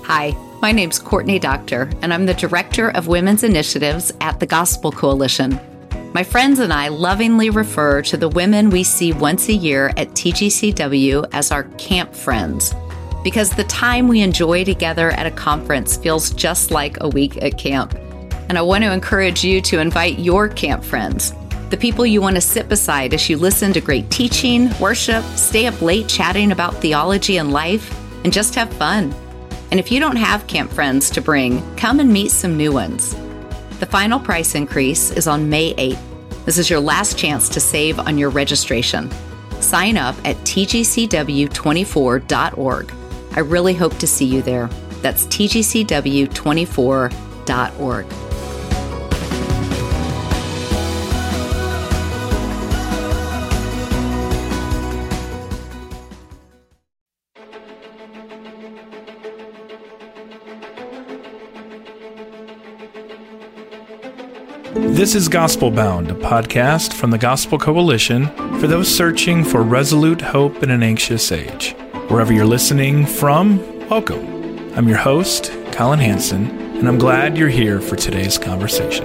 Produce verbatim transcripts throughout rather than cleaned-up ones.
Hi, my name's Courtney Doctor, and I'm the Director of Women's Initiatives at the Gospel Coalition. My friends and I lovingly refer to the women we see once a year at T G C W as our camp friends, because the time we enjoy together at a conference feels just like a week at camp. And I want to encourage you to invite your camp friends, the people you want to sit beside as you listen to great teaching, worship, stay up late chatting about theology and life, and just have fun. And if you don't have camp friends to bring, come and meet some new ones. The final price increase is on May eighth. This is your last chance to save on your registration. Sign up at T G C W twenty-four dot org. I really hope to see you there. That's T G C W twenty-four dot org. This is Gospel Bound, a podcast from the Gospel Coalition for those searching for resolute hope in an anxious age. Wherever you're listening from, welcome. I'm your host, Colin Hanson, and I'm glad you're here for today's conversation.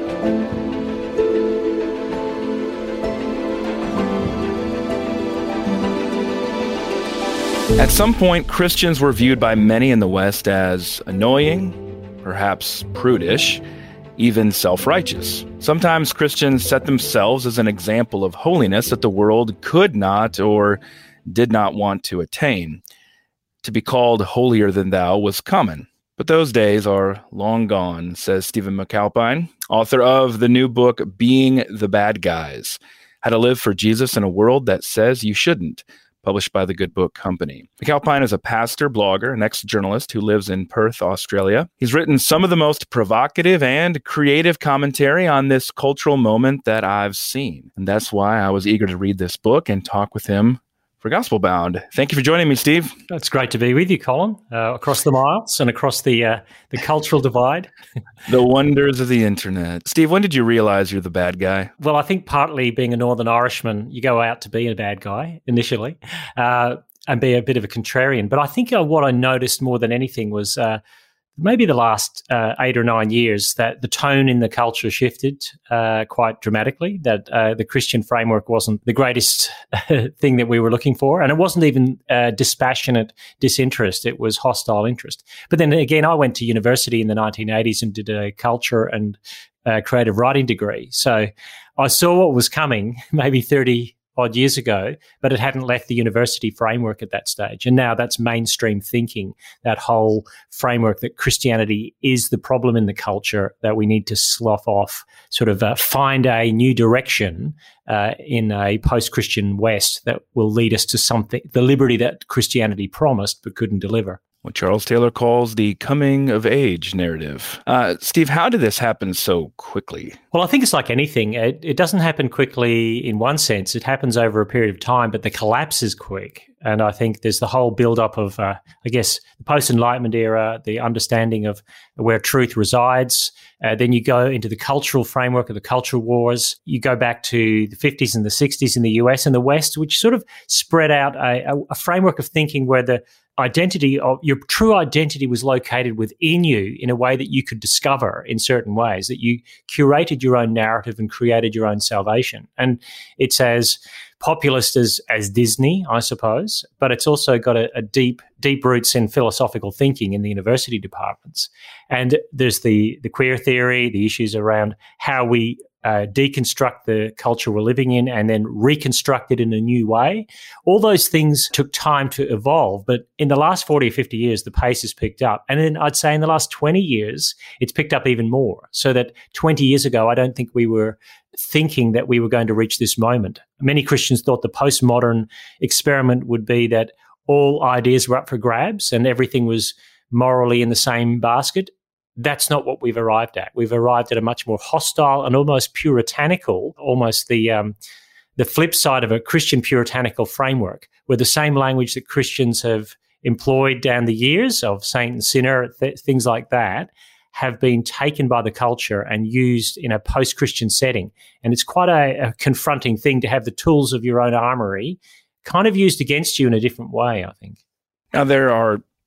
At some point, Christians were viewed by many in the West as annoying, perhaps prudish, even self-righteous. Sometimes Christians set themselves as an example of holiness that the world could not or did not want to attain. To be called holier than thou was common, but those days are long gone, says Stephen McAlpine, author of the new book, Being the Bad Guys: How to Live for Jesus in a World That Says You Shouldn't, published by the Good Book Company. McAlpine is a pastor, blogger, and ex-journalist who lives in Perth, Australia. He's written some of the most provocative and creative commentary on this cultural moment that I've seen. And that's why I was eager to read this book and talk with him for Gospel Bound. Thank you for joining me, Steve. It's great to be with you, Colin, uh, across the miles and across the uh, the cultural divide. The wonders of the internet. Steve, when did you realize you're the bad guy? Well, I think partly being a Northern Irishman, you go out to be a bad guy initially uh, and be a bit of a contrarian. But I think uh, what I noticed more than anything was uh, maybe the last uh, eight or nine years that the tone in the culture shifted uh, quite dramatically, that uh, the Christian framework wasn't the greatest thing that we were looking for. And it wasn't even uh, dispassionate disinterest. It was hostile interest. But then again, I went to university in the nineteen eighties and did a culture and uh, creative writing degree. So I saw what was coming maybe thirty odd years ago, but it hadn't left the university framework at that stage. And now that's mainstream thinking, that whole framework that Christianity is the problem in the culture, that we need to slough off, sort of uh, find a new direction uh, in a post-Christian West that will lead us to something, the liberty that Christianity promised but couldn't deliver. What Charles Taylor calls the coming-of-age narrative. Uh, Steve, how did this happen so quickly? Well, I think it's like anything. It, it doesn't happen quickly in one sense. It happens over a period of time, but the collapse is quick. And I think there's the whole build-up of, uh, I guess, the post-Enlightenment era, the understanding of where truth resides. Uh, then you go into the cultural framework of the culture wars. You go back to the fifties and the sixties in the U S and the West, which sort of spread out a, a, a framework of thinking where the identity of your true identity was located within you in a way that you could discover in certain ways, that you curated your own narrative and created your own salvation. And it's as populist as, as Disney, I suppose, but it's also got a, a deep, deep roots in philosophical thinking in the university departments. And there's the, the queer theory, the issues around how we Uh, deconstruct the culture we're living in and then reconstruct it in a new way. All those things took time to evolve, but in the last forty or fifty years, the pace has picked up. And then I'd say in the last twenty years, it's picked up even more. So that twenty years ago, I don't think we were thinking that we were going to reach this moment. Many Christians thought the postmodern experiment would be that all ideas were up for grabs and everything was morally in the same basket. That's not what we've arrived at. We've arrived at a much more hostile and almost puritanical, almost the um, the flip side of a Christian puritanical framework, where the same language that Christians have employed down the years of saint and sinner, th- things like that, have been taken by the culture and used in a post-Christian setting. And it's quite a, a confronting thing to have the tools of your own armory kind of used against you in a different way, I think. Now, there are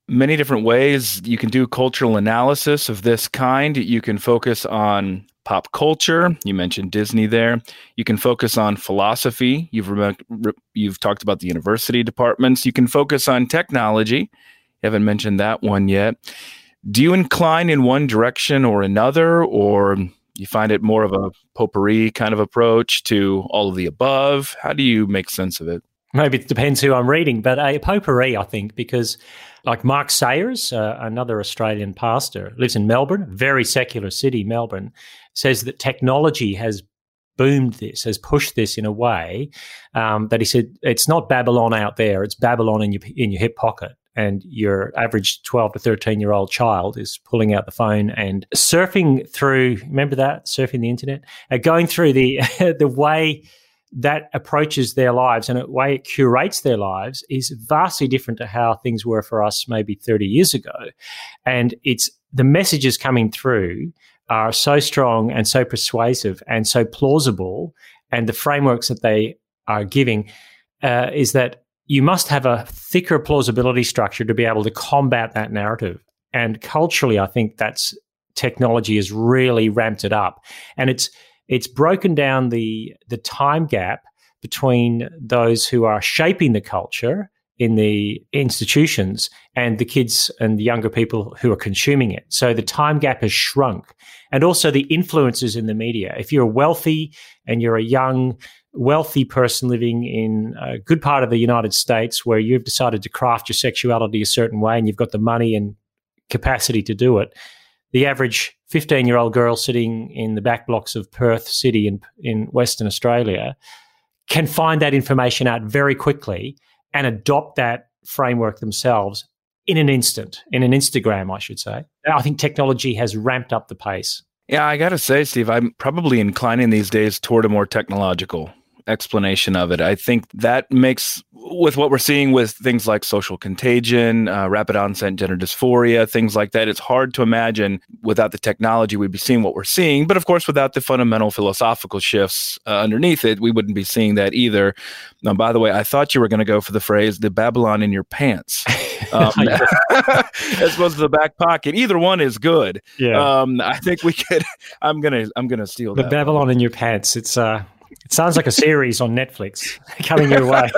many different ways you can do cultural analysis of this kind. You can focus on pop culture. You mentioned Disney there. You can focus on philosophy. You've re- re- you've talked about the university departments. You can focus on technology. You haven't mentioned that one yet. Do you incline in one direction or another, or you find it more of a potpourri kind of approach to all of the above? How do you make sense of it? Maybe it depends who I'm reading, but a potpourri, I think, because like Mark Sayers, uh, another Australian pastor, lives in Melbourne, very secular city, Melbourne, says that technology has boomed this, has pushed this in a way um, that he said it's not Babylon out there, it's Babylon in your in your hip pocket. And your average twelve to thirteen-year-old child is pulling out the phone and surfing through, remember that, surfing the internet? Uh, going through the the way that approaches their lives and the way it curates their lives is vastly different to how things were for us maybe thirty years ago. And it's the messages coming through are so strong and so persuasive and so plausible, and the frameworks that they are giving uh, is that you must have a thicker plausibility structure to be able to combat that narrative. And culturally, I think that's technology has really ramped it up. And it's it's broken down the the time gap between those who are shaping the culture in the institutions and the kids and the younger people who are consuming it. So the time gap has shrunk. And also the influences in the media. If you're wealthy and you're a young, wealthy person living in a good part of the United States where you've decided to craft your sexuality a certain way and you've got the money and capacity to do it, the average fifteen-year-old girl sitting in the back blocks of Perth City in, in Western Australia can find that information out very quickly and adopt that framework themselves in an instant, in an Instagram, I should say. I think technology has ramped up the pace. Yeah, I got to say, Steve, I'm probably inclining these days toward a more technological explanation of it. I think that makes, with what we're seeing with things like social contagion, uh, rapid onset gender dysphoria, things like that, it's hard to imagine without the technology we'd be seeing what we're seeing. But of course, without the fundamental philosophical shifts uh, underneath it, we wouldn't be seeing that either. Now, by the way, I thought you were going to go for the phrase, the Babylon in your pants, um, as opposed to the back pocket. Either one is good. Yeah. Um, I think we could, I'm going to, I'm going to steal the that. The Babylon one. In your pants. It's, uh, It sounds like a series on Netflix coming your way.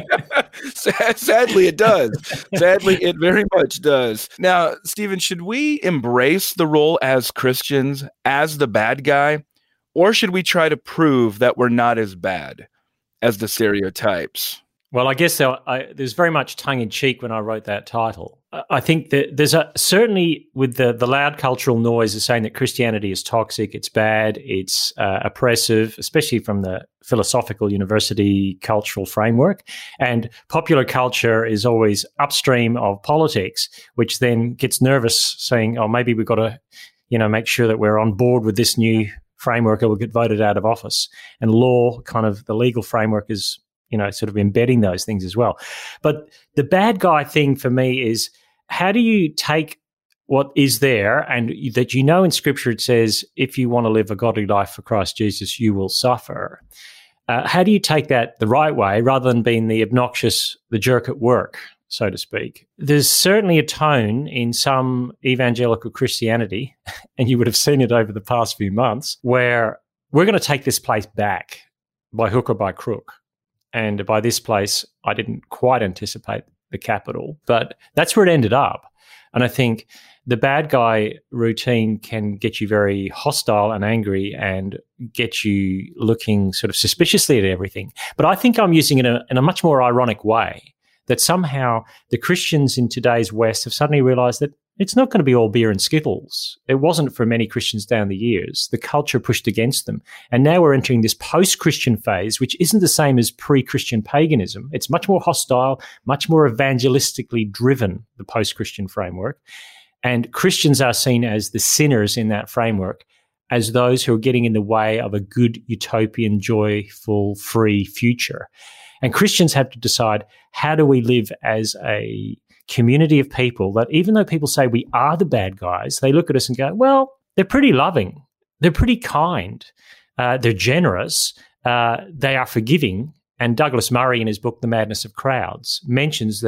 Sadly, it does. Sadly, it very much does. Now, Stephen, should we embrace the role as Christians as the bad guy, or should we try to prove that we're not as bad as the stereotypes? Well, I guess there, I, there's very much tongue-in-cheek when I wrote that title. I think that there's a certainly with the, the loud cultural noise is saying that Christianity is toxic, it's bad, it's uh, oppressive, especially from the philosophical university cultural framework. And popular culture is always upstream of politics, which then gets nervous saying, oh, maybe we've got to, you know, make sure that we're on board with this new framework or we'll get voted out of office. And law, kind of the legal framework is, you know, sort of embedding those things as well. But the bad guy thing for me is, how do you take what is there and that you know in Scripture it says, if you want to live a godly life for Christ Jesus, you will suffer. Uh, how do you take that the right way rather than being the obnoxious, the jerk at work, so to speak? There's certainly a tone in some evangelical Christianity, and you would have seen it over the past few months, where we're going to take this place back by hook or by crook. And by this place, I didn't quite anticipate the capital, but that's where it ended up. And I think the bad guy routine can get you very hostile and angry and get you looking sort of suspiciously at everything. But I think I'm using it in a, in a much more ironic way, that somehow the Christians in today's West have suddenly realized that it's not going to be all beer and skittles. It wasn't for many Christians down the years. The culture pushed against them. And now we're entering this post-Christian phase, which isn't the same as pre-Christian paganism. It's much more hostile, much more evangelistically driven, the post-Christian framework. And Christians are seen as the sinners in that framework, as those who are getting in the way of a good, utopian, joyful, free future. And Christians have to decide, how do we live as a community of people that even though people say we are the bad guys, they look at us and go, well, they're pretty loving, they're pretty kind, uh, they're generous, uh, they are forgiving. And Douglas Murray, in his book, The Madness of Crowds, mentions that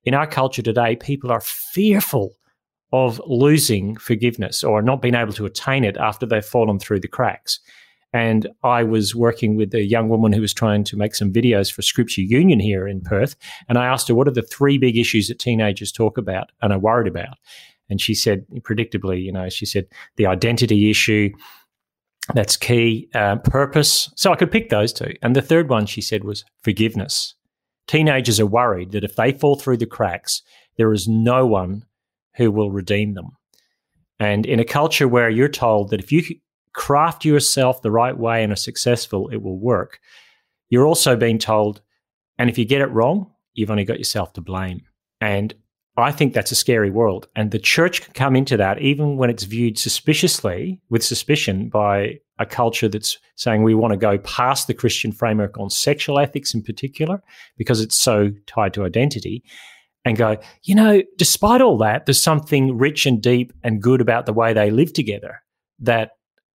in our culture today, people are fearful of losing forgiveness or not being able to attain it after they've fallen through the cracks. And I was working with a young woman who was trying to make some videos for Scripture Union here in Perth. And I asked her, what are the three big issues that teenagers talk about and are worried about? And she said, predictably, you know, she said the identity issue, that's key, uh, purpose. So I could pick those two. And the third one, she said, was forgiveness. Teenagers are worried that if they fall through the cracks, there is no one who will redeem them. And in a culture where you're told that if you craft yourself the right way and are successful, it will work, you're also being told, and if you get it wrong, you've only got yourself to blame. And I think that's a scary world. And the church can come into that even when it's viewed suspiciously, with suspicion, by a culture that's saying we want to go past the Christian framework on sexual ethics in particular, because it's so tied to identity, and go, you know, despite all that, there's something rich and deep and good about the way they live together that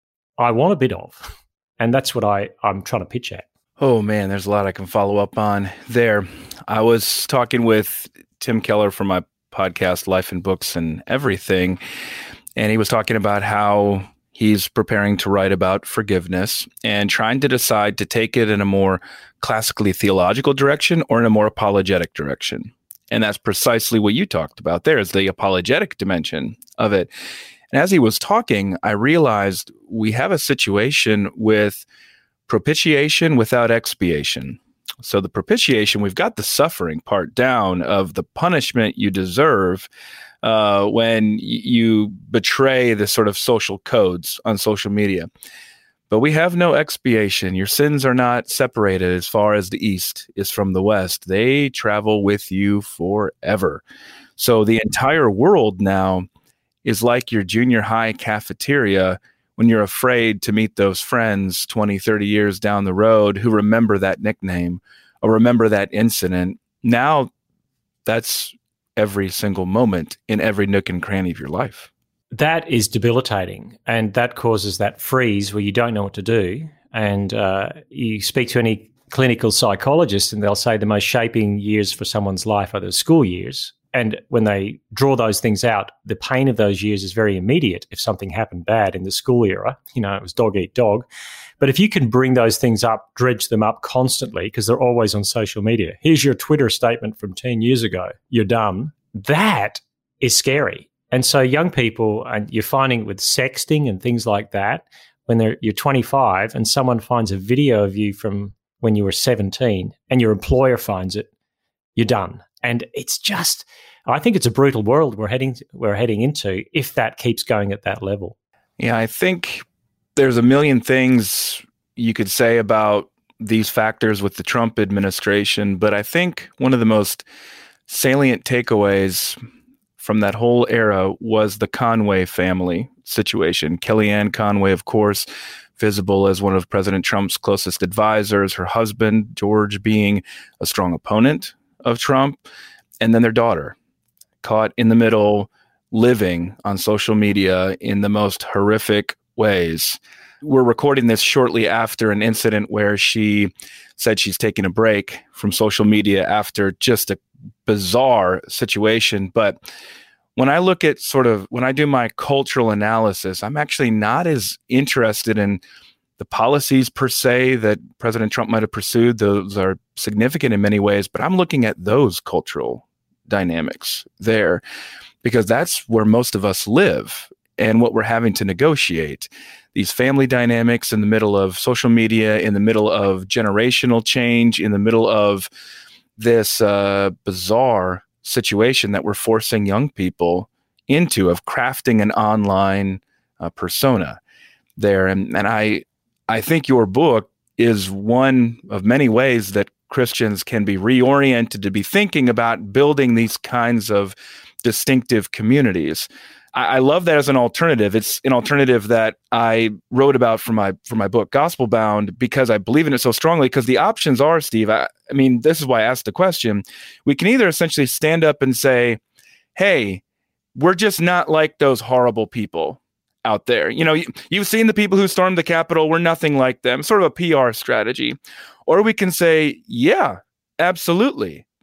I want a bit of. And that's what I, I'm trying to pitch at. Oh, man, there's a lot I can follow up on there. I was talking with Tim Keller from my podcast, Life and Books and Everything, and he was talking about how he's preparing to write about forgiveness and trying to decide to take it in a more classically theological direction or in a more apologetic direction. And that's precisely what you talked about there, is the apologetic dimension of it. And as he was talking, I realized we have a situation with propitiation without expiation. So the propitiation, we've got the suffering part down of the punishment you deserve uh, when y- you betray the sort of social codes on social media. But we have no expiation. Your sins are not separated as far as the east is from the west. They travel with you forever. So the entire world now is like your junior high cafeteria when you're afraid to meet those friends twenty, thirty years down the road who remember that nickname or remember that incident. Now that's every single moment in every nook and cranny of your life. That is debilitating, and that causes that freeze where you don't know what to do. And uh, you speak to any clinical psychologist and they'll say the most shaping years for someone's life are the school years. And when they draw those things out, the pain of those years is very immediate. If something happened bad in the school era, you know, it was dog eat dog. But if you can bring those things up, dredge them up constantly, because they're always on social media. Here's your Twitter statement from ten years ago. You're done. That is scary. And so young people, and you're finding with sexting and things like that, when they're, you're twenty-five and someone finds a video of you from when you were seventeen and your employer finds it, you're done. And it's just, I think it's a brutal world we're heading we're heading into if that keeps going at that level. Yeah, I think there's a million things you could say about these factors with the Trump administration, but I think one of the most salient takeaways from that whole era was the Conway family situation. Kellyanne Conway, of course, visible as one of President Trump's closest advisors, her husband, George, being a strong opponent of Trump, and then their daughter, caught in the middle, living on social media in the most horrific ways. We're recording this shortly after an incident where she said she's taking a break from social media after just a bizarre situation. But when I look at sort of, when I do my cultural analysis, I'm actually not as interested in the policies per se that President Trump might have pursued. Those are significant in many ways, but I'm looking at those cultural dynamics there, because that's where most of us live and what we're having to negotiate. These family dynamics in the middle of social media, in the middle of generational change, in the middle of this uh, bizarre situation that we're forcing young people into, of crafting an online uh, persona there. And, and I, I think your book is one of many ways that Christians can be reoriented to be thinking about building these kinds of distinctive communities. I, I love that as an alternative. It's an alternative that I wrote about for my for my book, Gospel Bound, because I believe in it so strongly. Because the options are, Steve, I, I mean, this is why I asked the question. We can either essentially stand up and say, hey, we're just not like those horrible people out there. You know, you, you've seen the people who stormed the Capitol. We're nothing like them. Sort of a P R strategy. Or we can say, yeah, absolutely.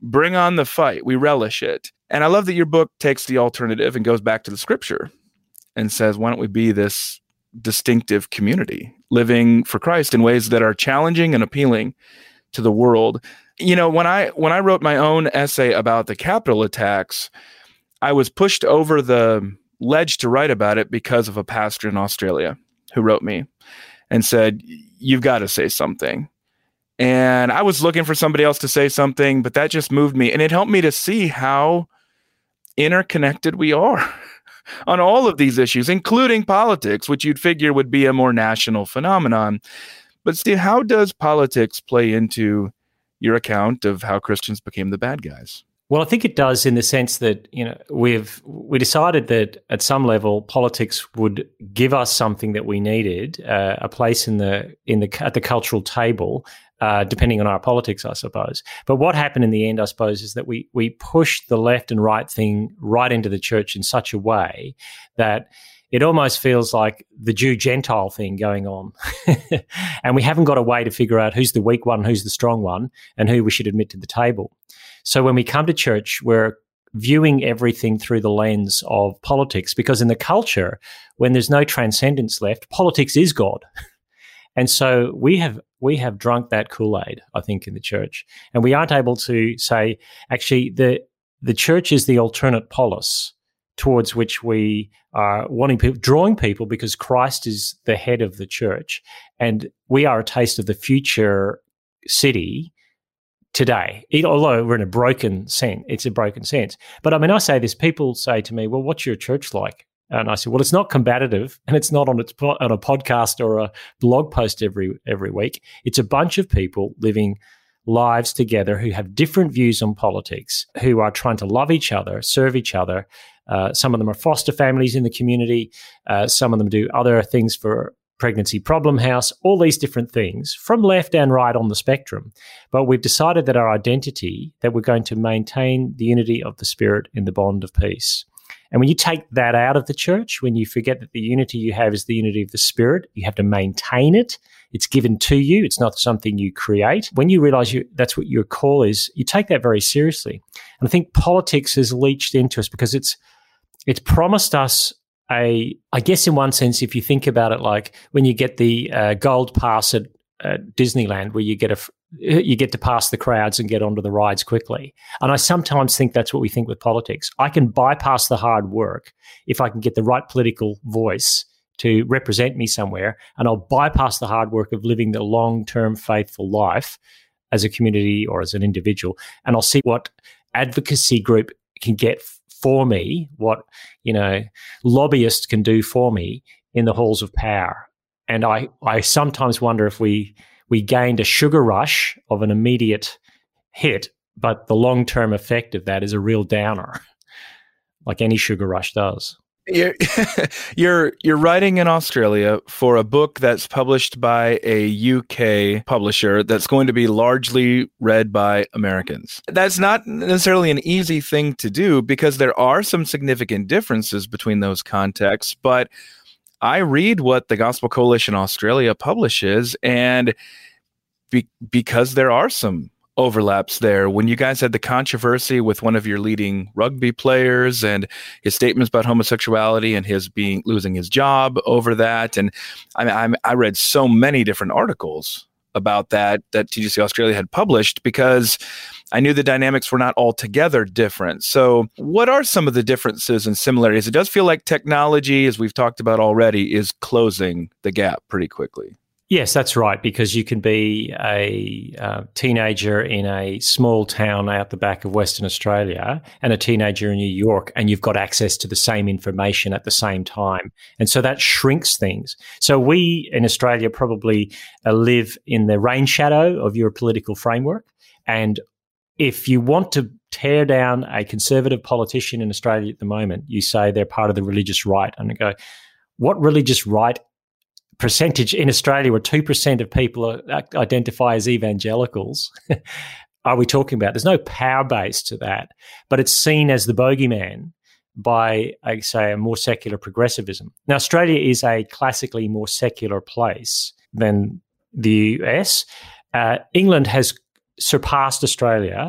Bring on the fight. We relish it. And I love that your book takes the alternative and goes back to the scripture and says, why don't we be this distinctive community living for Christ in ways that are challenging and appealing to the world? You know, when I when I wrote my own essay about the Capitol attacks, I was pushed over the ledge to write about it because of a pastor in Australia who wrote me and said, you've got to say something. And I was looking for somebody else to say something, but that just moved me. And it helped me to see how interconnected we are on all of these issues, including politics, which you'd figure would be a more national phenomenon. But Steve, how does politics play into your account of how Christians became the bad guys? Well, I think it does in the sense that, you know, we've we decided that at some level politics would give us something that we needed, uh, a place in the in the at the cultural table, uh, depending on our politics, I suppose. But what happened in the end, I suppose, is that we we pushed the left and right thing right into the church in such a way that it almost feels like the Jew-Gentile thing going on. And we haven't got a way to figure out who's the weak one, who's the strong one, and who we should admit to the table. So when we come to church, we're viewing everything through the lens of politics, because in the culture, when there's no transcendence left, politics is God. And so we have we have drunk that Kool-Aid, I think, in the church. And we aren't able to say, actually, the the church is the alternate polis towards which we are wanting people, drawing people, because Christ is the head of the church. And we are a taste of the future city today, although we're in a broken sense. It's a broken sense. But I mean, I say this, people say to me, well, what's your church like? And I say, well, it's not combative, and it's not on its on a podcast or a blog post every every week. It's a bunch of people living lives together who have different views on politics, who are trying to love each other, serve each other. Uh, some of them are foster families in the community. Uh, some of them do other things for Pregnancy Problem House, all these different things from left and right on the spectrum. But we've decided that our identity, that we're going to maintain the unity of the Spirit in the bond of peace. And when you take that out of the church, when you forget that the unity you have is the unity of the Spirit, you have to maintain it. It's given to you. It's not something you create. When you realize you, that's what your call is, you take that very seriously. And I think politics has leached into us because it's it's promised us a, I guess in one sense, if you think about it, like when you get the uh, gold pass at uh, Disneyland, where you get a you get to pass the crowds and get onto the rides quickly. And I sometimes think that's what we think with politics. I can bypass the hard work if I can get the right political voice to represent me somewhere, and I'll bypass the hard work of living the long-term faithful life as a community or as an individual, and I'll see what advocacy group can get for me, what, you know, lobbyists can do for me in the halls of power. And I, I sometimes wonder if we we gained a sugar rush of an immediate hit, but the long-term effect of that is a real downer, like any sugar rush does. You're, you're you're writing in Australia for a book that's published by a U K publisher that's going to be largely read by Americans. That's not necessarily an easy thing to do because there are some significant differences between those contexts, but I read what the Gospel Coalition Australia publishes, and be, because there are some overlaps there. When you guys had the controversy with one of your leading rugby players and his statements about homosexuality and his being losing his job over that, and I mean, I, I read so many different articles about that that T G C Australia had published because I knew the dynamics were not altogether different. So what are some of the differences and similarities? It does feel like technology, as we've talked about already, is closing the gap pretty quickly. Yes, that's right, because you can be a uh, teenager in a small town out the back of Western Australia and a teenager in New York, and you've got access to the same information at the same time. And so that shrinks things. So we in Australia probably uh, live in the rain shadow of your political framework. And if you want to tear down a conservative politician in Australia at the moment, you say they're part of the religious right. And I go, what religious right percentage in Australia where two percent of people are, identify as evangelicals are we talking about? There's no power base to that, but it's seen as the bogeyman by, I say, a more secular progressivism. Now, Australia is a classically more secular place than the U S. Uh, England has surpassed Australia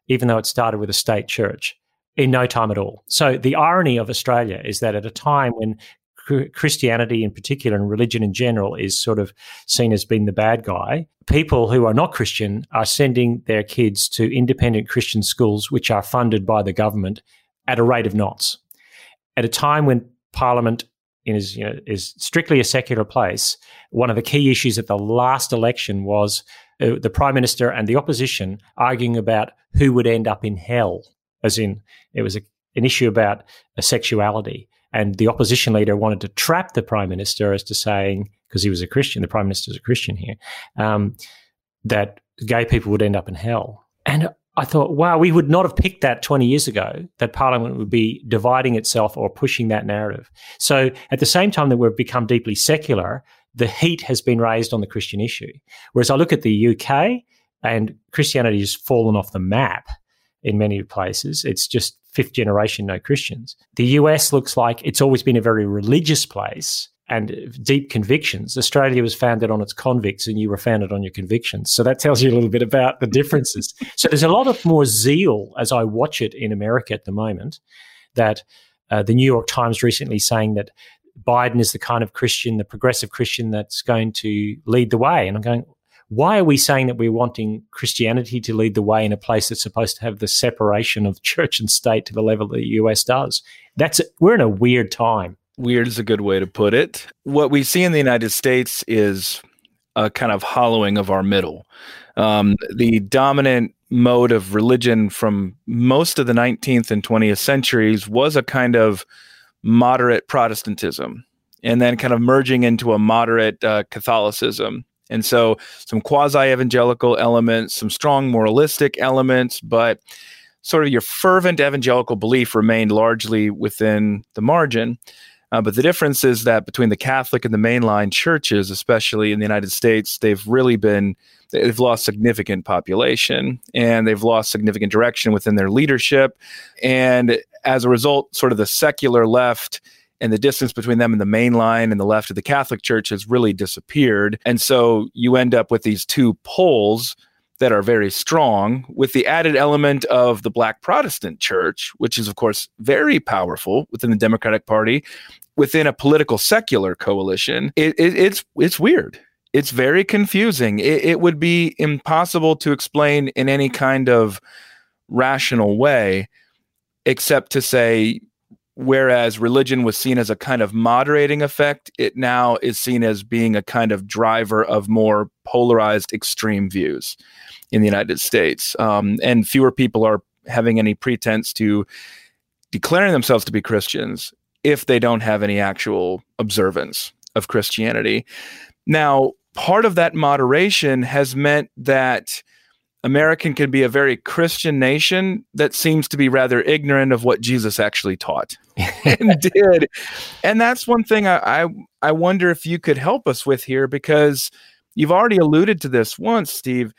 even though it started with a state church, in no time at all. So the irony of Australia is that at a time when Christianity in particular and religion in general is sort of seen as being the bad guy, people who are not Christian are sending their kids to independent Christian schools which are funded by the government at a rate of knots. At a time when Parliament is, you know, is strictly a secular place, one of the key issues at the last election was uh, the Prime Minister and the opposition arguing about who would end up in hell, as in it was a, an issue about a sexuality. And the opposition leader wanted to trap the Prime Minister as to saying, because he was a Christian, the Prime Minister is a Christian here, um, that gay people would end up in hell. And I thought, wow, we would not have picked that twenty years ago, that Parliament would be dividing itself or pushing that narrative. So at the same time that we've become deeply secular, the heat has been raised on the Christian issue. Whereas I look at the U K and Christianity has fallen off the map in many places. It's just fifth generation no Christians. The U S looks like it's always been a very religious place and deep convictions. Australia was founded on its convicts and you were founded on your convictions. So that tells you a little bit about the differences. So there's a lot of more zeal as I watch it in America at the moment, that uh, the New York Times recently saying that Biden is the kind of Christian, the progressive Christian that's going to lead the way. And I'm going, why are we saying that we're wanting Christianity to lead the way in a place that's supposed to have the separation of church and state to the level that the U S does? That's we're in a weird time. Weird is a good way to put it. What we see in the United States is a kind of hollowing of our middle. Um, the dominant mode of religion from most of the nineteenth and twentieth centuries was a kind of moderate Protestantism, and then kind of merging into a moderate uh, Catholicism. And so some quasi-evangelical elements, some strong moralistic elements, but sort of your fervent evangelical belief remained largely within the margin. Uh, but the difference is that between the Catholic and the mainline churches, especially in the United States, they've really been, they've lost significant population and they've lost significant direction within their leadership. And as a result, sort of the secular left and the distance between them and the mainline and the left of the Catholic Church has really disappeared. And so you end up with these two poles that are very strong, with the added element of the Black Protestant Church, which is, of course, very powerful within the Democratic Party, within a political secular coalition. It, it, it's it's weird. It's very confusing. It, it would be impossible to explain in any kind of rational way, except to say, whereas religion was seen as a kind of moderating effect, it now is seen as being a kind of driver of more polarized extreme views in the United States. Um, and fewer people are having any pretense to declaring themselves to be Christians if they don't have any actual observance of Christianity. Now, part of that moderation has meant that American can be a very Christian nation that seems to be rather ignorant of what Jesus actually taught and did. And that's one thing I, I I wonder if you could help us with here, because you've already alluded to this once, Steve.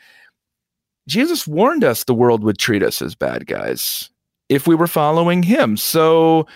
Jesus warned us the world would treat us as bad guys if we were following him. So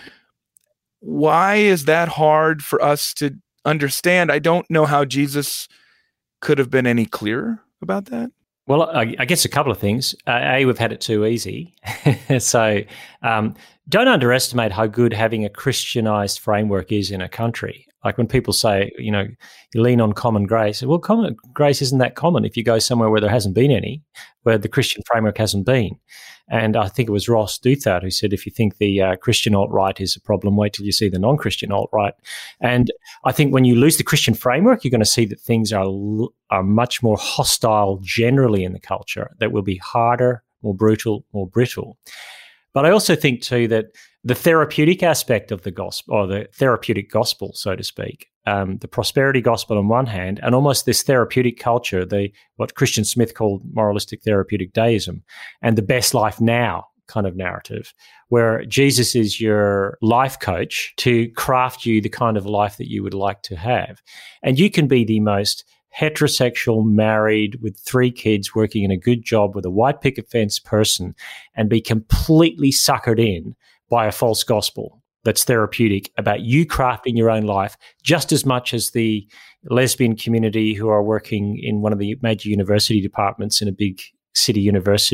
why is that hard for us to understand? I don't know how Jesus could have been any clearer about that. Well, I, I guess a couple of things. Uh, A, we've had it too easy. so um, don't underestimate how good having a Christianized framework is in a country. Like when people say, you know, you lean on common grace. Well, common grace isn't that common if you go somewhere where there hasn't been any, where the Christian framework hasn't been. And I think it was Ross Douthat who said, if you think the uh, Christian alt-right is a problem, wait till you see the non-Christian alt-right. And I think when you lose the Christian framework, you're going to see that things are, are much more hostile generally in the culture, that will be harder, more brutal, more brittle. But I also think too that the therapeutic aspect of the gospel, or the therapeutic gospel, so to speak, um, the prosperity gospel on one hand, and almost this therapeutic culture, the what Christian Smith called moralistic therapeutic deism, and the best life now kind of narrative, where Jesus is your life coach to craft you the kind of life that you would like to have. And you can be the most heterosexual, married, with three kids, working in a good job with a white picket fence person, and be completely suckered in by a false gospel that's therapeutic about you crafting your own life, just as much as the lesbian community who are working in one of the major university departments in a big city university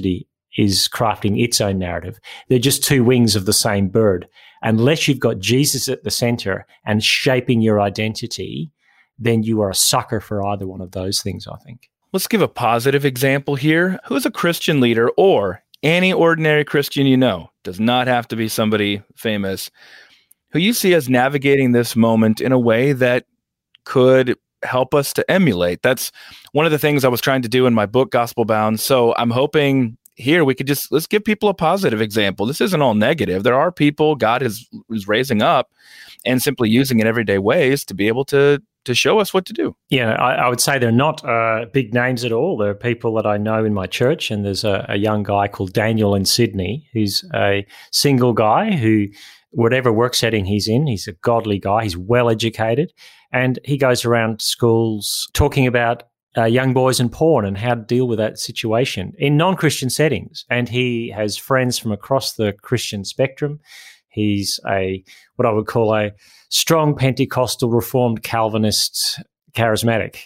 is crafting its own narrative. They're just two wings of the same bird. Unless you've got Jesus at the center and shaping your identity, then you are a sucker for either one of those things, I think. Let's give a positive example here. Who's a Christian leader or any ordinary Christian you know, does not have to be somebody famous, who you see as navigating this moment in a way that could help us to emulate? That's one of the things I was trying to do in my book, Gospel Bound. So I'm hoping here we could just, let's give people a positive example. This isn't all negative. There are people God is, is raising up and simply using in everyday ways to be able to to show us what to do. Yeah, I, I would say they're not uh, big names at all. They're people that I know in my church, and there's a, a young guy called Daniel in Sydney who's a single guy who, whatever work setting he's in, he's a godly guy, he's well-educated, and he goes around schools talking about uh, young boys and porn and how to deal with that situation in non-Christian settings. And he has friends from across the Christian spectrum. He's a what I would call a strong Pentecostal Reformed Calvinist charismatic.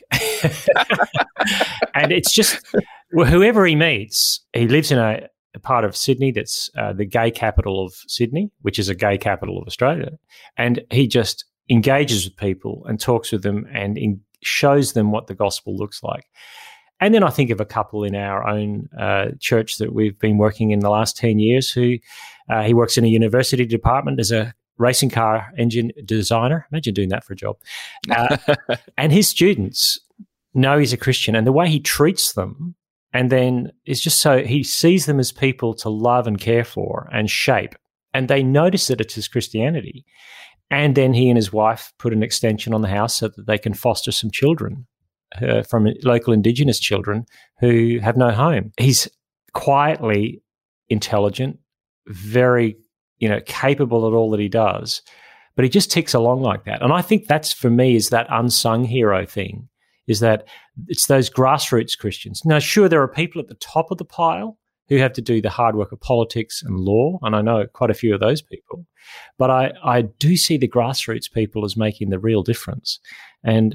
And it's just, well, whoever he meets, he lives in a, a part of Sydney that's uh, the gay capital of Sydney, which is a gay capital of Australia. And he just engages with people and talks with them and in, shows them what the gospel looks like. And then I think of a couple in our own uh, church that we've been working in the last ten years who uh, he works in a university department as a racing car engine designer. Imagine doing that for a job. Uh, and his students know he's a Christian, and the way he treats them, and then is just so he sees them as people to love and care for and shape, and they notice that it's his Christianity. And then he and his wife put an extension on the house so that they can foster some children uh, from local Indigenous children who have no home. He's quietly intelligent, very you know, capable at all that he does, but he just ticks along like that. And I think that's, for me, is that unsung hero thing, is that it's those grassroots Christians. Now, sure, there are people at the top of the pile who have to do the hard work of politics and law, and I know quite a few of those people, but I, I do see the grassroots people as making the real difference. And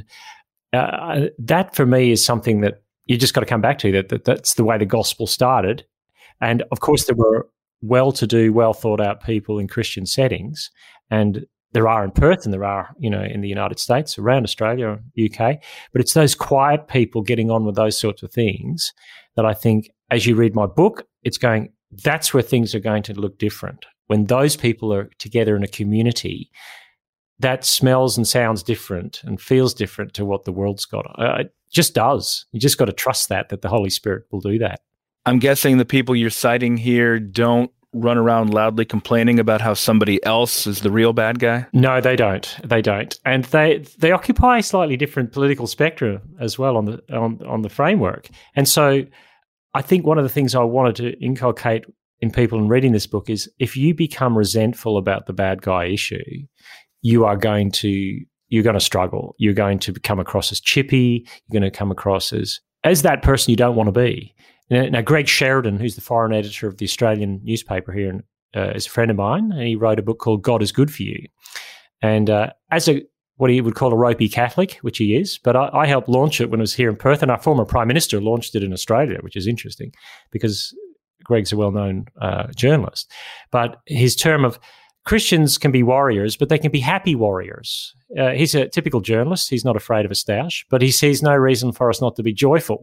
uh, that, for me, is something that you just got to come back to, that, that that's the way the gospel started. And, of course, there were well-to-do, well-thought-out people in Christian settings, and there are in Perth and there are, you know, in the United States, around Australia, U K, but it's those quiet people getting on with those sorts of things that I think, as you read my book, it's going, that's where things are going to look different. When those people are together in a community, that smells and sounds different and feels different to what the world's got. Uh, it just does. You just got to trust that, that the Holy Spirit will do that. I'm guessing the people you're citing here don't run around loudly complaining about how somebody else is the real bad guy? No, they don't. They don't. And they they occupy a slightly different political spectrum as well on the on, on the framework. And so I think one of the things I wanted to inculcate in people in reading this book is, if you become resentful about the bad guy issue, you are going to you're going to struggle. You're going to come across as chippy. You're going to come across as as that person you don't want to be. Now, Greg Sheridan, who's the foreign editor of the Australian newspaper here, uh, is a friend of mine, and he wrote a book called God is Good for You. And uh, as a what he would call a ropey Catholic, which he is, but I, I helped launch it when I was here in Perth, and our former Prime Minister launched it in Australia, which is interesting because Greg's a well-known uh, journalist. But his term of Christians can be warriors, but they can be happy warriors. Uh, he's a typical journalist. He's not afraid of a stoush, but he sees no reason for us not to be joyful.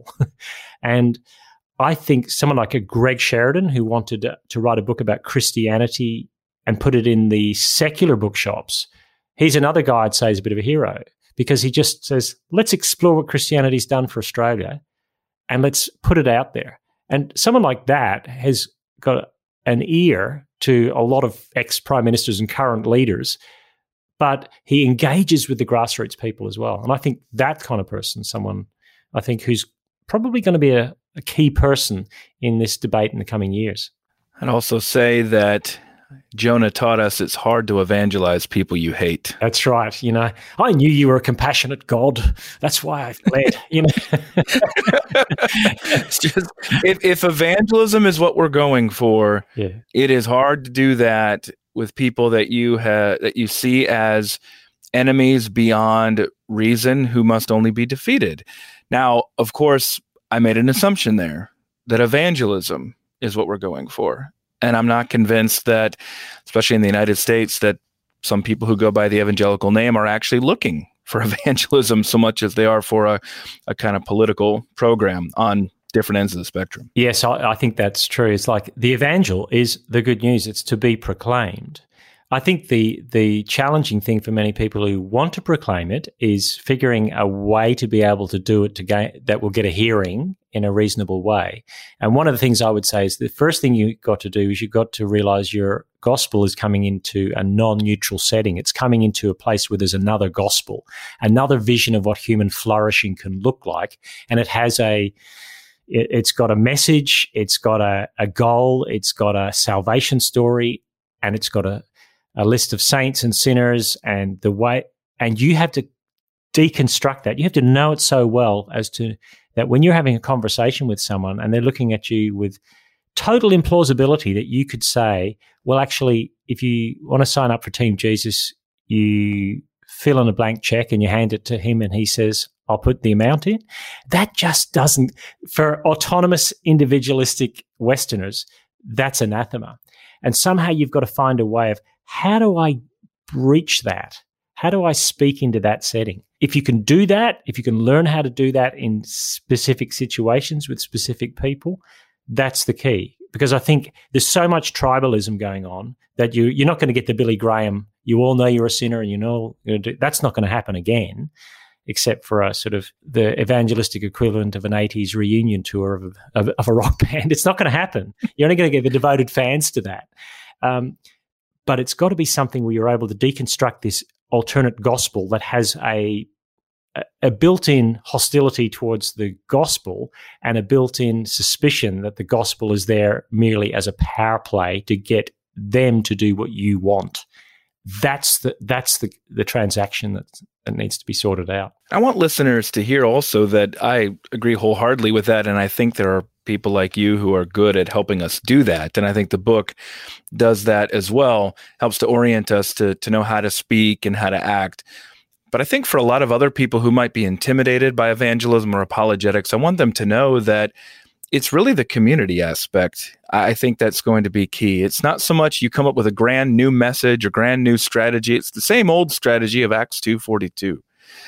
And I think someone like a Greg Sheridan, who wanted to, to write a book about Christianity and put it in the secular bookshops, he's another guy I'd say is a bit of a hero, because he just says, let's explore what Christianity's done for Australia and let's put it out there. And someone like that has got an ear to a lot of ex-prime ministers and current leaders, but he engages with the grassroots people as well. And I think that kind of person, someone I think who's probably going to be a, a key person in this debate in the coming years. I'd also say that Jonah taught us it's hard to evangelize people you hate. That's right. You know, I knew you were a compassionate God. That's why I fled, you know. It's just, if, if evangelism is what we're going for, yeah. It is hard to do that with people that you have, that you see as enemies beyond reason who must only be defeated. Now, of course, I made an assumption there that evangelism is what we're going for. And I'm not convinced that, especially in the United States, that some people who go by the evangelical name are actually looking for evangelism so much as they are for a, a kind of political program on different ends of the spectrum. Yes, I, I think that's true. It's like the evangel is the good news. It's to be proclaimed. I think the the challenging thing for many people who want to proclaim it is figuring a way to be able to do it to gain, that will get a hearing in a reasonable way. And one of the things I would say is the first thing you've got to do is you've got to realize your gospel is coming into a non-neutral setting. It's coming into a place where there's another gospel, another vision of what human flourishing can look like. And it has a, it, it's got a message, it's got a, a goal, it's got a salvation story, and it's got a, a list of saints and sinners and the way, and you have to deconstruct that. You have to know it so well as to that when you're having a conversation with someone and they're looking at you with total implausibility that you could say, well, actually, if you want to sign up for Team Jesus, you fill in a blank check and you hand it to him and he says, I'll put the amount in. That just doesn't, for autonomous, individualistic Westerners, that's anathema. And somehow you've got to find a way of, how do I breach that? How do I speak into that setting? If you can do that, if you can learn how to do that in specific situations with specific people, that's the key. Because I think there's so much tribalism going on that you, you're not going to get the Billy Graham, you all know you're a sinner and you know, you're do, that's not going to happen again, except for a sort of the evangelistic equivalent of an eighties reunion tour of, of, of a rock band. It's not going to happen. You're only going to get the devoted fans to that. Um, but it's got to be something where you're able to deconstruct this alternate gospel that has a a built-in hostility towards the gospel and a built-in suspicion that the gospel is there merely as a power play to get them to do what you want. That's the that's the the transaction that that needs to be sorted out. I want listeners to hear also that I agree wholeheartedly with that, and I think there are people like you who are good at helping us do that. And I think the book does that as well, helps to orient us to to know how to speak and how to act. But I think for a lot of other people who might be intimidated by evangelism or apologetics, I want them to know that it's really the community aspect. I think that's going to be key. It's not so much you come up with a grand new message or grand new strategy. It's the same old strategy of Acts two forty-two.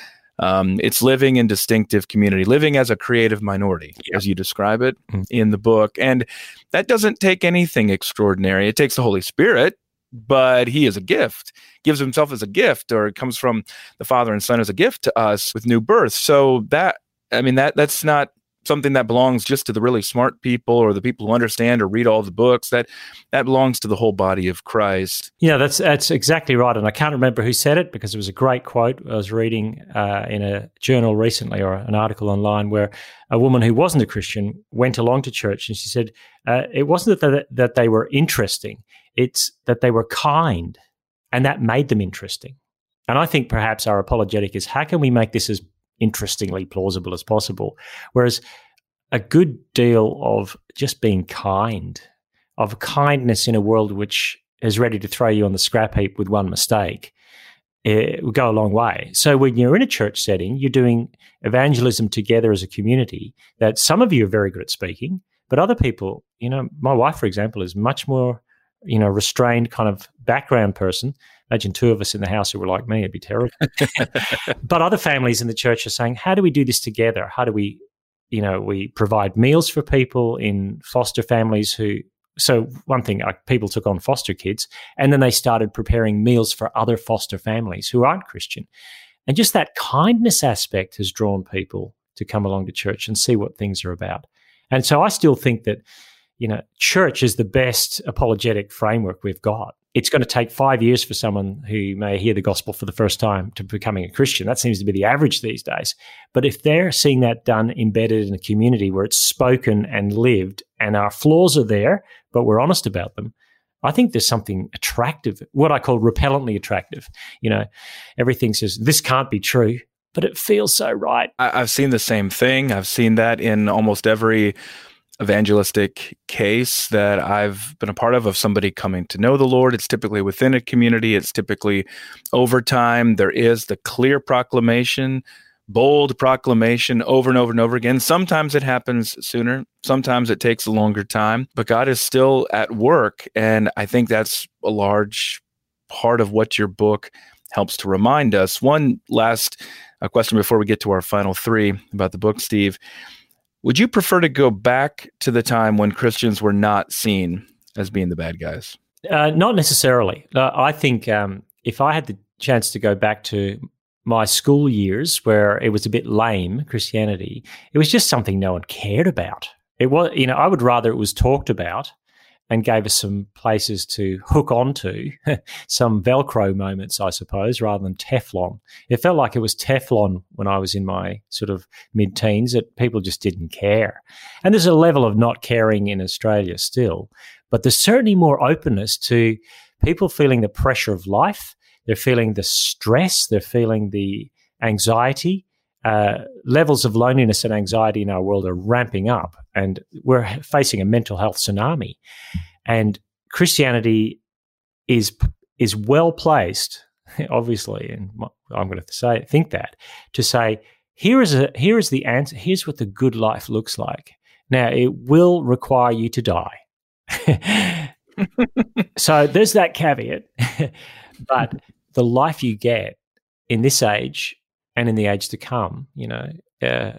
Um, it's living in distinctive community, living as a creative minority, yep. as you describe it mm-hmm. in the book. And that doesn't take anything extraordinary. It takes the Holy Spirit, but he is a gift, gives himself as a gift, or it comes from the Father and Son as a gift to us with new birth. So that, I mean, that that's not something that belongs just to the really smart people or the people who understand or read all the books. That that belongs to the whole body of Christ. Yeah, that's that's exactly right. And I can't remember who said it because it was a great quote I was reading uh, in a journal recently or an article online where a woman who wasn't a Christian went along to church and she said uh, it wasn't that, that they were interesting, it's that they were kind, and that made them interesting. And I think perhaps our apologetic is how can we make this as interestingly plausible as possible? Whereas a good deal of just being kind, of kindness in a world which is ready to throw you on the scrap heap with one mistake, it will go a long way. So when you're in a church setting, you're doing evangelism together as a community that some of you are very good at speaking, but other people, you know, my wife, for example, is much more, you know, restrained kind of background person. Imagine two of us in the house who were like me, it'd be terrible. But other families in the church are saying, how do we do this together? How do we, you know, we provide meals for people in foster families who, so one thing, like people took on foster kids and then they started preparing meals for other foster families who aren't Christian. And just that kindness aspect has drawn people to come along to church and see what things are about. And so I still think that, you know, church is the best apologetic framework we've got. It's going to take five years for someone who may hear the gospel for the first time to becoming a Christian. That seems to be the average these days. But if they're seeing that done embedded in a community where it's spoken and lived and our flaws are there, but we're honest about them, I think there's something attractive, what I call repellently attractive. You know, everything says, this can't be true, but it feels so right. I've seen the same thing. I've seen that in almost every evangelistic case that I've been a part of, of somebody coming to know the Lord. It's typically within a community. It's typically over time. There is the clear proclamation, bold proclamation over and over and over again. Sometimes it happens sooner. Sometimes it takes a longer time, but God is still at work. And I think that's a large part of what your book helps to remind us. One last uh, question before we get to our final three about the book, Steve. Would you prefer to go back to the time when Christians were not seen as being the bad guys? Uh, not necessarily. Uh, I think um, if I had the chance to go back to my school years where it was a bit lame, Christianity, it was just something no one cared about. It was, you know, I would rather it was talked about and gave us some places to hook onto, some Velcro moments, I suppose, rather than Teflon. It felt like it was Teflon when I was in my sort of mid-teens, that people just didn't care. And there's a level of not caring in Australia still, but there's certainly more openness to people feeling the pressure of life. They're feeling the stress. They're feeling the anxiety. Uh, levels of loneliness and anxiety in our world are ramping up, and we're facing a mental health tsunami. And Christianity is is well placed, obviously, and I'm going to say think that to say here is a here is the answer. Here's what the good life looks like. Now it will require you to die. So there's that caveat, but the life you get in this age and in the age to come, you know, uh,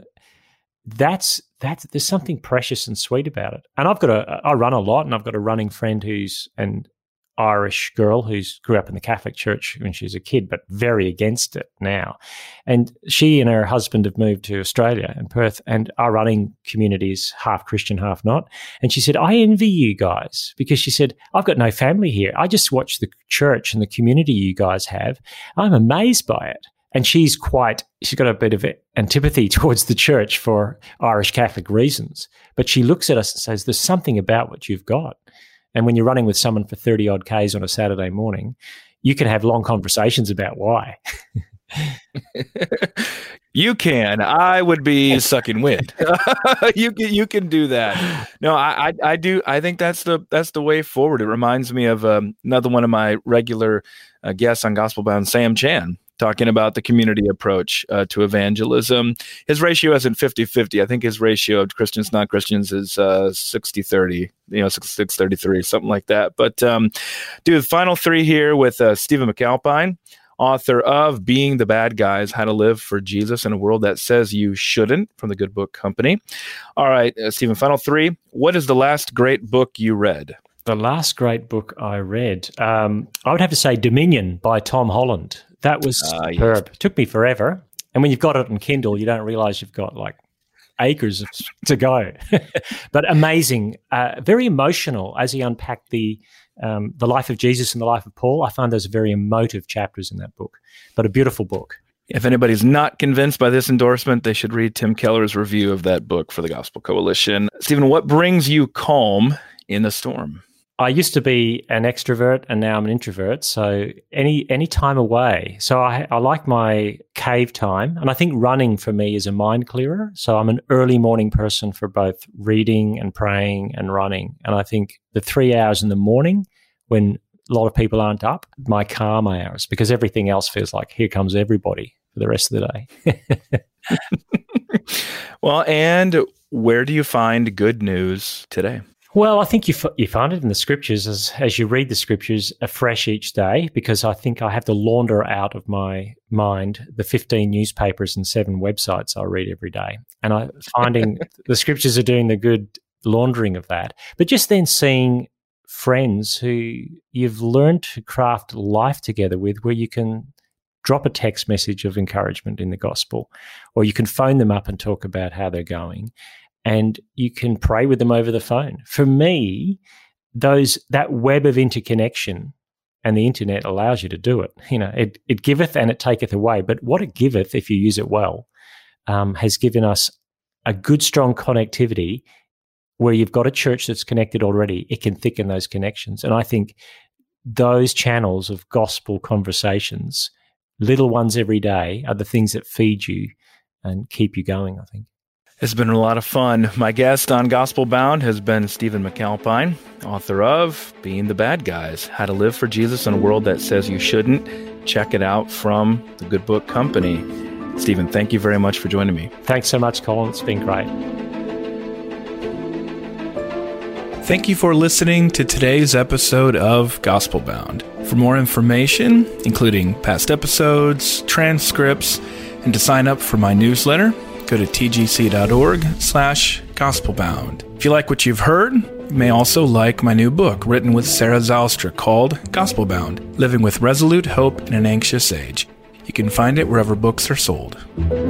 that's that's there's something precious and sweet about it. And I've got a I run a lot, and I've got a running friend who's an Irish girl who's grew up in the Catholic Church when she was a kid, but very against it now. And she and her husband have moved to Australia and Perth, and our running community is half Christian, half not. And she said, I envy you guys, because she said, I've got no family here. I just watch the church and the community you guys have. I'm amazed by it. And she's quite, she's got a bit of antipathy towards the church for Irish Catholic reasons. But she looks at us and says, there's something about what you've got. And when you're running with someone for thirty odd Ks on a Saturday morning, you can have long conversations about why. You can. I would be sucking wind. you can. You can do that. No, I, I. I do. I think that's the that's the way forward. It reminds me of um, another one of my regular uh, guests on Gospel Bound, Sam Chan, talking about the community approach uh, to evangelism. His ratio isn't fifty-fifty. I think his ratio of Christians, non-Christians is uh, sixty thirty, you know, six thirty-three, something like that. But um, do the final three here with uh, Stephen McAlpine, author of Being the Bad Guys, How to Live for Jesus in a World That Says You Shouldn't, from the Good Book Company. All right, uh, Stephen, final three. What is the last great book you read? The last great book I read, um, I would have to say Dominion by Tom Holland. That was uh, superb. Yes. It took me forever. And when you've got it on Kindle, you don't realize you've got like acres to go. But amazing, uh, very emotional as he unpacked the um, the life of Jesus and the life of Paul. I found those very emotive chapters in that book, but a beautiful book. If anybody's not convinced by this endorsement, they should read Tim Keller's review of that book for the Gospel Coalition. Stephen, what brings you calm in the storm? I used to be an extrovert, and now I'm an introvert. So any any time away. So I, I like my cave time, and I think running for me is a mind clearer. So I'm an early morning person for both reading and praying and running. And I think the three hours in the morning when a lot of people aren't up, my calm hours, because everything else feels like here comes everybody for the rest of the day. Well, and where do you find good news today? Well, I think you f- you find it in the scriptures as as you read the scriptures afresh each day, because I think I have to launder out of my mind the fifteen newspapers and seven websites I read every day. And I'm finding the scriptures are doing the good laundering of that. But just then seeing friends who you've learned to craft life together with, where you can drop a text message of encouragement in the gospel, or you can phone them up and talk about how they're going. And you can pray with them over the phone. For me, those that web of interconnection, and the internet allows you to do it. You know, it, it giveth and it taketh away. But what it giveth, if you use it well, um, has given us a good, strong connectivity where you've got a church that's connected already. It can thicken those connections. And I think those channels of gospel conversations, little ones every day, are the things that feed you and keep you going, I think. It's been a lot of fun. My guest on Gospel Bound has been Stephen McAlpine, author of Being the Bad Guys, How to Live for Jesus in a World That Says You Shouldn't. Check it out from the Good Book Company. Stephen, thank you very much for joining me. Thanks so much, Colin. It's been great. Thank you for listening to today's episode of Gospel Bound. For more information, including past episodes, transcripts, and to sign up for my newsletter, go to tgc.org slash gospelbound. If you like what you've heard, you may also like my new book written with Sarah Zylstra called Gospel Bound, Living with Resolute Hope in an Anxious Age. You can find it wherever books are sold.